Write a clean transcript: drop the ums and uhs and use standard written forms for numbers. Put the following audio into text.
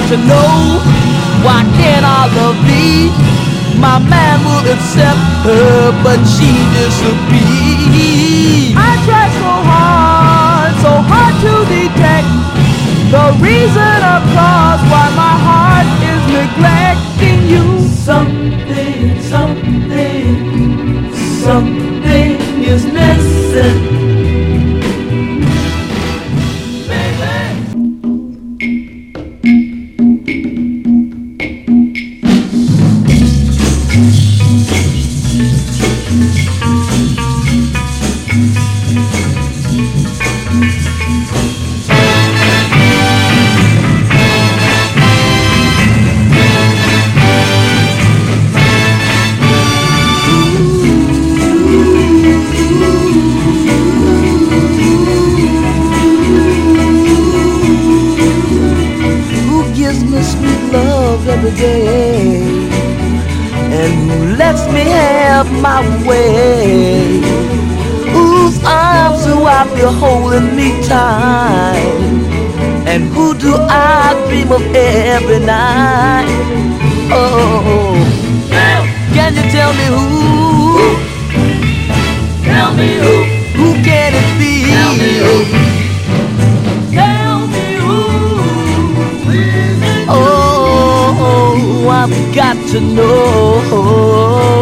to know, why can't our love be? My man will accept her, but she disappears. I try so hard to detect the reason of cause why my heart is neglecting you. Something is missing. Every day, and who lets me have my way, whose arms do I feel holding me tight, and who do I dream of every night? Oh, can you tell me who? Tell me who can it be? Tell me who. I've got to know.